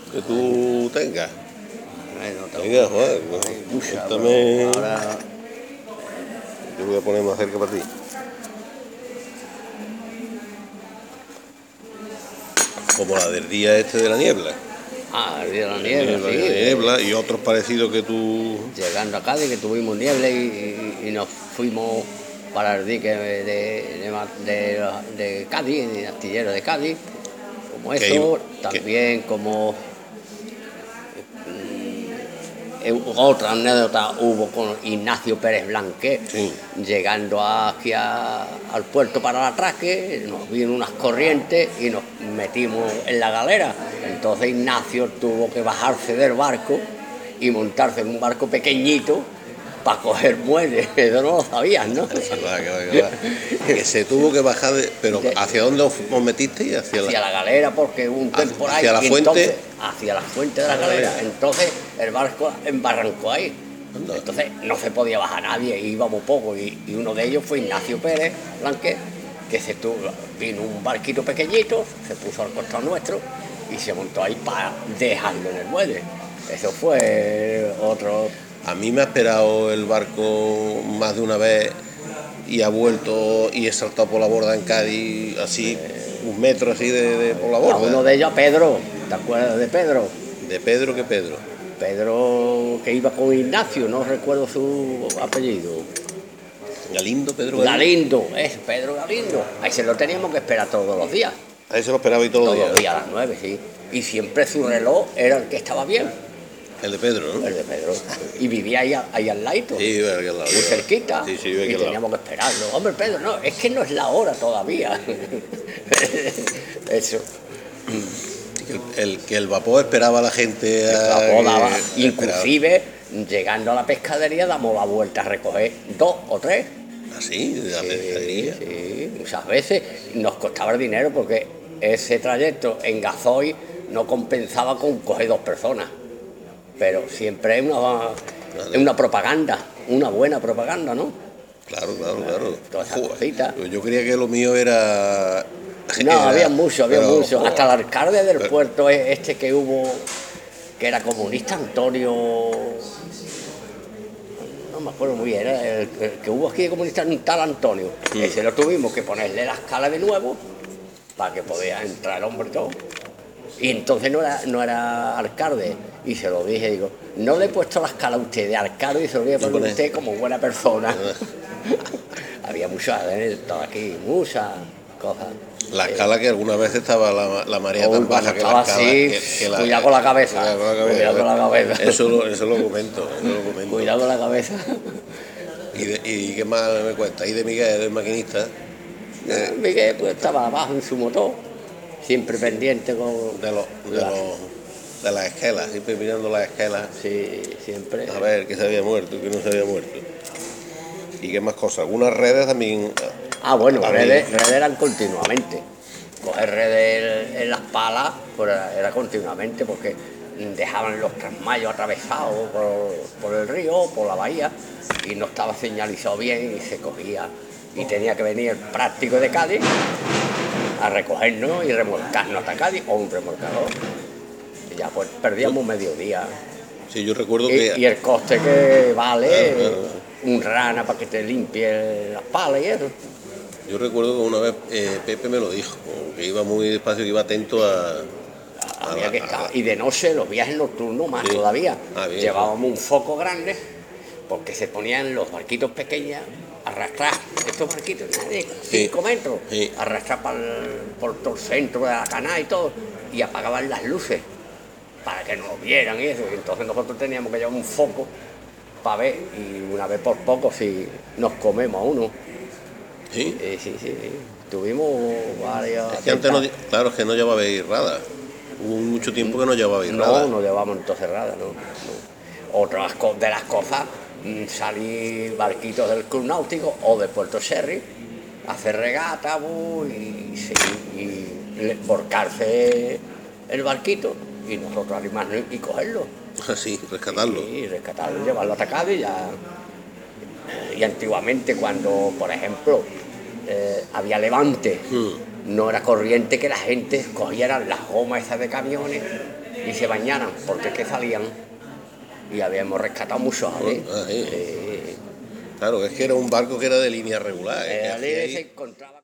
que tú tengas. Bueno, Venga, joder, hay muchas, cuéntame. ahora Yo voy a poner más cerca para ti. Como la del día este de la niebla. el día de la niebla, La sí. niebla y otros parecidos que tú. Llegando a Cádiz, que tuvimos niebla y nos fuimos para el dique de Cádiz, de astillero de Cádiz, como Que, eso, que, también como otra anécdota hubo con Ignacio Pérez Blanqué, sí. llegando aquí al puerto para el atraque, nos vino unas corrientes y nos metimos en la galera. Entonces Ignacio tuvo que bajarse del barco y montarse en un barco pequeñito para coger muelles. Eso no lo sabías, ¿no? Que se tuvo que bajar pero ¿hacia dónde os metisteis? Hacia la galera, porque hubo un temporal. ¿Hacia la fuente? Entonces, hacia la fuente de la galera. Entonces el barco embarrancó ahí. Entonces no se podía bajar nadie, íbamos poco. Y uno de ellos fue Ignacio Pérez Blanqué, que vino un barquito pequeñito, se puso al costado nuestro y se montó ahí para dejarlo en el muelle. Eso fue otro. A mí me ha esperado el barco más de una vez y ha vuelto y he saltado por la borda en Cádiz, así, un metro así por la borda. A uno de ellos, a Pedro, ¿te acuerdas de Pedro? ¿De Pedro qué Pedro? Pedro, que iba con Ignacio, no recuerdo su apellido. Galindo, Pedro Galindo, es Pedro Galindo. Ahí se lo teníamos que esperar todos los días. Ahí se lo esperaba y todos los días a las 9, sí. Y siempre su reloj era el que estaba bien. El de Pedro, ¿no? El de Pedro. Y vivía ahí al lado. Sí, aquí al lado. Muy cerquita. Sí, y teníamos que esperarlo. Hombre, Pedro, no, es que no es la hora todavía. Eso. Que el vapor esperaba a la gente. Inclusive, llegando a la pescadería, damos la vuelta a recoger 2 o 3. ¿Ah, sí? ¿De la pescadería? Sí, muchas veces nos costaba el dinero porque ese trayecto en gasoil no compensaba con coger 2 personas. Pero siempre es una propaganda, una buena propaganda, ¿no? Claro. Todas esas cositas. Yo creía que lo mío era. No, había mucho. Hasta el alcalde del puerto que hubo, que era comunista, Antonio. No me acuerdo muy bien, el que hubo aquí de comunista, un tal Antonio. Ese lo tuvimos que ponerle la escala de nuevo para que podía entrar el hombre y todo. Y entonces no era alcalde. Y se lo dije, digo, no le he puesto la escala a usted de alcalde y se lo voy a poner a usted como buena persona. Había muchas anécdotas aquí, muchas cosas. La escala que alguna vez estaba la marea tan baja que la escala. Así, cuidado con la cabeza. Cuidado con la cabeza. Eso lo comento. Cuidado con la cabeza. ¿Y qué más me cuenta? ¿Y de Miguel, el maquinista? Miguel pues estaba abajo en su motor, siempre pendiente de las esquelas, siempre mirando las esquelas. Sí, siempre. A ver, que se había muerto, que no se había muerto. ¿Y qué más cosas? Algunas redes también. Bueno, redes eran continuamente. Coger redes en las palas pues era continuamente porque dejaban los trasmayos atravesados por el río, por la bahía, y no estaba señalizado bien y se cogía. Y tenía que venir el práctico de Cádiz a recogernos y remolcarnos hasta Cádiz o un remolcador. Y ya pues perdíamos mediodía. Sí, yo recuerdo que. Y el coste que vale, un rana para que te limpie las palas y eso. Yo recuerdo que una vez Pepe me lo dijo, que iba muy despacio, que iba atento y de noche los viajes nocturnos más todavía. Llevábamos un foco grande porque se ponían los barquitos pequeños a arrastrar estos barquitos de 5 metros, arrastrar por todo el centro de la canal y todo, y apagaban las luces para que no lo vieran y eso. Y entonces nosotros teníamos que llevar un foco para ver, y una vez por poco si nos comemos a uno. ¿Sí? Sí. Tuvimos varias. Es que antes claro, es que no llevaba irrada. Hubo mucho tiempo que no llevaba irrada. No llevábamos entonces cerrada, no. Otras de las cosas, salir barquitos del Club Náutico o de Puerto Sherry, hacer regata y volcarse el barquito y nosotros animarnos y cogerlo. Sí, rescatarlo. Y rescatarlo, llevarlo hasta Cádiz ya. Y antiguamente cuando, por ejemplo, había levante, no era corriente que la gente cogiera las gomas esas de camiones y se bañaran, porque es que salían y habíamos rescatado muchos. Claro, es que era un barco que era de línea regular. Se encontraba